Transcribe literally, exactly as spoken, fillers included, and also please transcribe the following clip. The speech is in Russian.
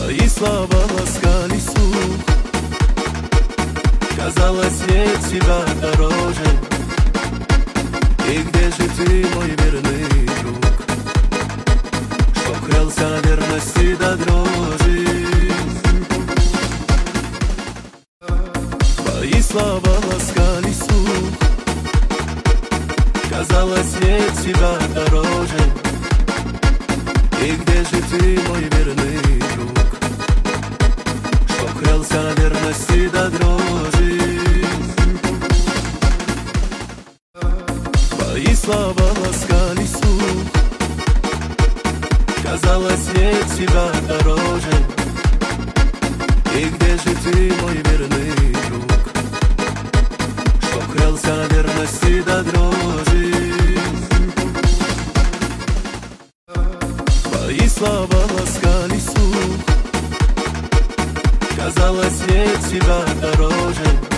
Твои слова ласкали слух. Казалось, нет тебя дороже. И где же ты, мой верный друг, что клялся на верности до дрожи? Твои слова ласкали слух. Казалось, нет тебя дороже. И где же ты, мой верный друг, что клялся на верности до дрожи? Твои слова ласкали слух. Казалось, нет тебя дороже. И где же ты, мой верный друг, что клялся на верности до дрожи? Твои слова ласкали слух. Казалось, нет тебя дороже.